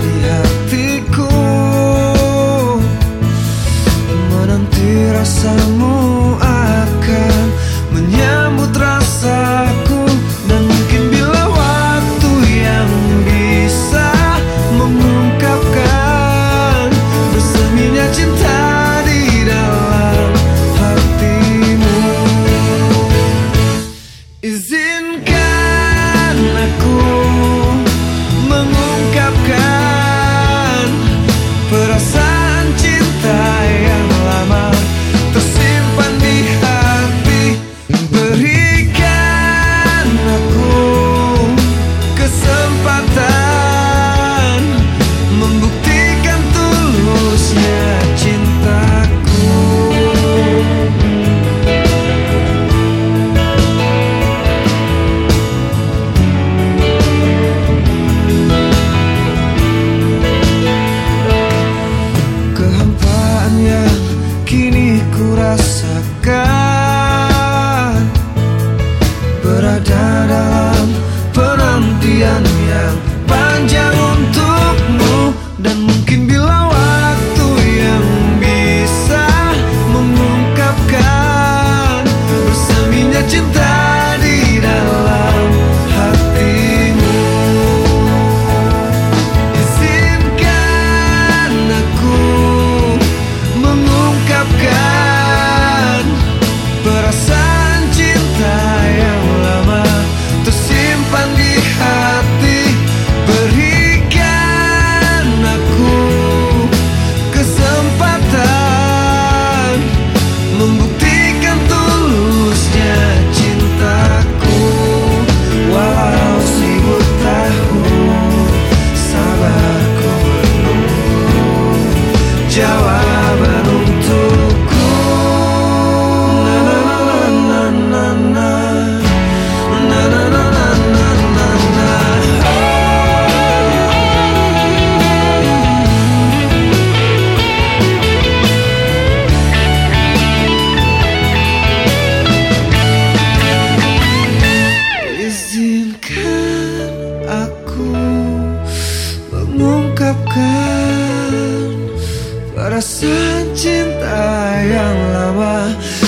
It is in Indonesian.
di hatiku, menanti rasamu akan menyambut rasaku. Dan mungkin bila waktu yang bisa mengungkapkan berseminya cinta di dalam hatimu. Izinkan aku mengungkapkan perasaan cinta yang lama tersimpan di hati. Berikan aku kesempatan membuktikan tulusnya cintaku. Kehampaan yang kini ku rasakan, berada dalam penantian yang panjang untukmu. Dan mungkin bila waktu yang bisa mengungkapkan berseminya cinta di dalam hatimu. Izinkan aku mengungkapkan perasaan cinta yang lama tersimpan di hati. Berikan aku kesempatan membuktikan tulusnya cintaku. Walau 1000 tahun sabarku menunggu jawaban untukku. Na na na na na na na na na na na na. Izinkan aku mengungkapkan perasaan cinta yang lama